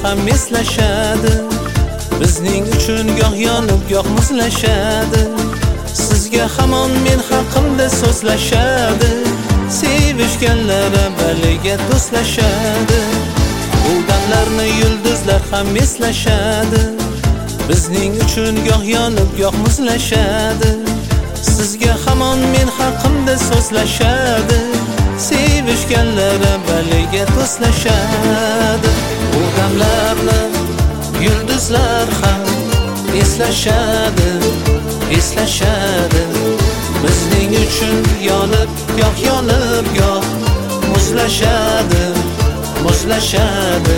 ham eslashadi. Bizning uchun goh yonib goh muzlashadi. Sizga hamon men haqimda so'zlashadi. Sevishganlar avvaliga do'stlashadi. Bu damlarni yulduzlar ham eslashadi. Bizning uchun goh yonib goh muzlashadi. Sizga hamon men haqimda so'zlashadi. Sevishganlar avvaliga do'stlashadi. Bu damlarni yulduzlar ham eslashadi, eslashadi. Bizning uchun yonib goh muzlashadi, muzlashadi.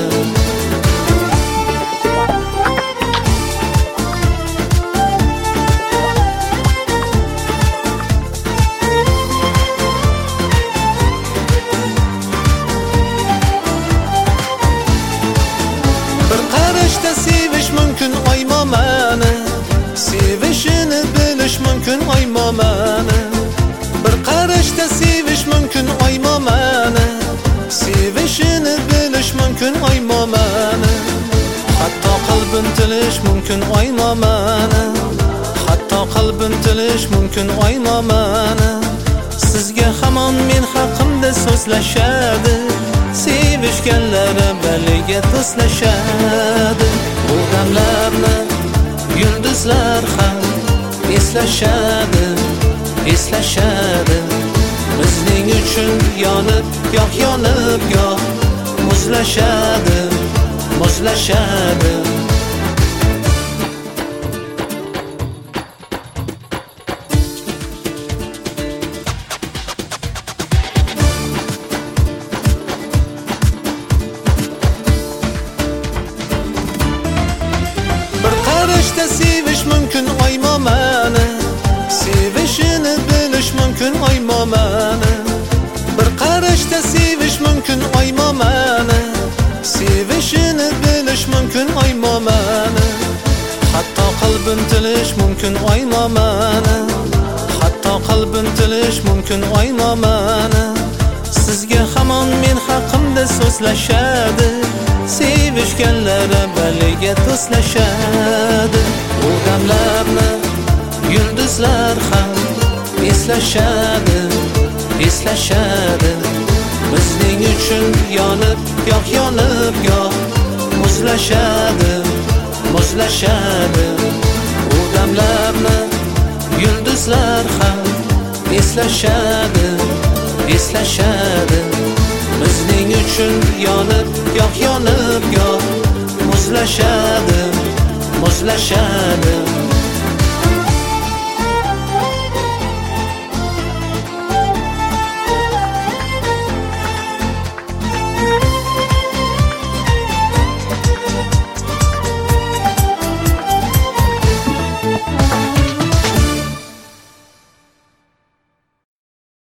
Sevish mumkin oymomani, sevishini bilish mumkin oymomani. Bir qarashda sevish mumkin oymomani, sevishini bilish mumkin oymomani. Hatto qalbim tilish mumkin oymomani, hatto qalbim tilish mumkin oymomani. Sizga hamon men haqimda so'zlashadi. Sevishganlar avvaliga do'stlashadi. Bu damlarni yulduzlar ham eslashadi, eslashadi. Bizning uchun yonib goh muzlashadi, muzlashadi. Sevish mumkin oymomani, sevishini bilish mumkin oymomani. Bir qarashda sevish mumkin oymomani, sevishini bilish mumkin oymomani. Hatto qalbim tilish mumkin oymomani, hatto qalbim tilish mumkin oymomani. Sizga hamon men haqimda so'zlashadi. Sevishganlar avvaliga do'stlashadi. Bu damlarni yulduzlar ham eslashadi, eslashadi. Bizning uchun yonib goh muzlashadi, muzlashadi. Bu damlarni yulduzlar ham eslashadi, eslashadi. Bizning uchun yonib goh muzlashadi, muzlashadi.